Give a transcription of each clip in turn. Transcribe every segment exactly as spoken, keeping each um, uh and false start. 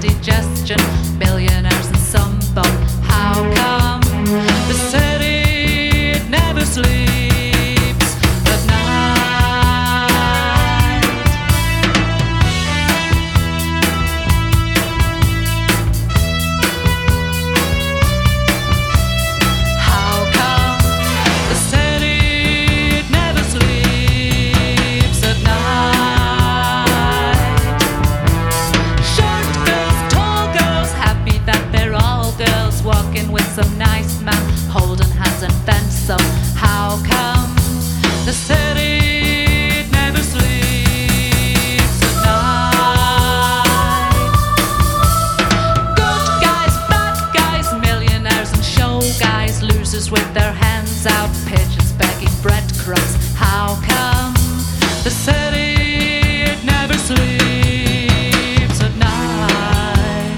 indigestion, billionaires and some bum. How come the city it never sleeps at night? How come the city it never sleeps at night? Short girls, tall girls, happy that they're all girls, walking with some nice man, holding hands and then some. How come the city it never sleeps at night? Good guys, bad guys, millionaires and show guys, losers with their hands out, pigeons begging breadcrumbs. How come the city it never sleeps at night?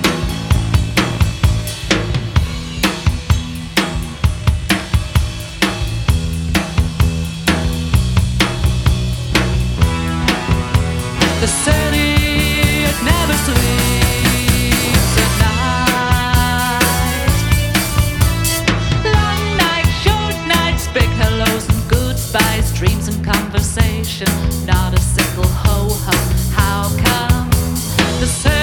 The city it never sleeps at night. Long nights, short nights, big hellos and goodbyes, dreams and conversation, not a single ho-hum. How come the city